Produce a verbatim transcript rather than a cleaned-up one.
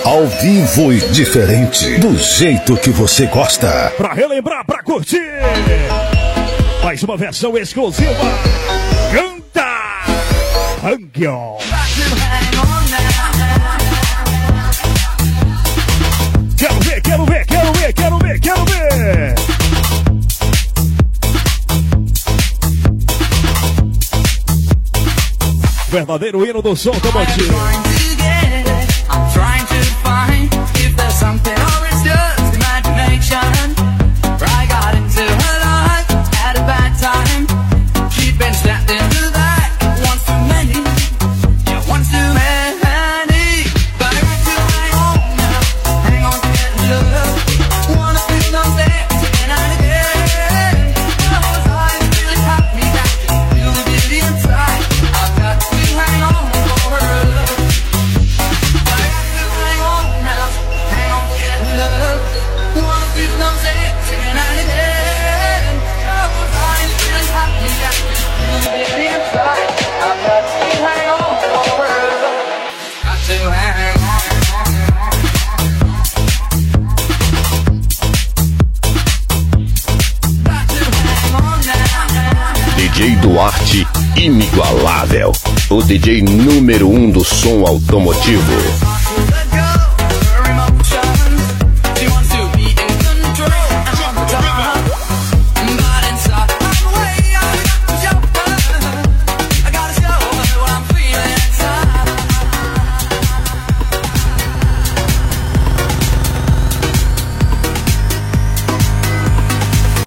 Ao vivo e diferente, do jeito que você gosta. Pra relembrar, pra curtir. Mais uma versão exclusiva. Canta! Angel. Quero ver, quero ver, quero ver, quero ver, quero ver. Verdadeiro hino do som automotivo. D J Duarte, inigualável. O D J número um do som automotivo.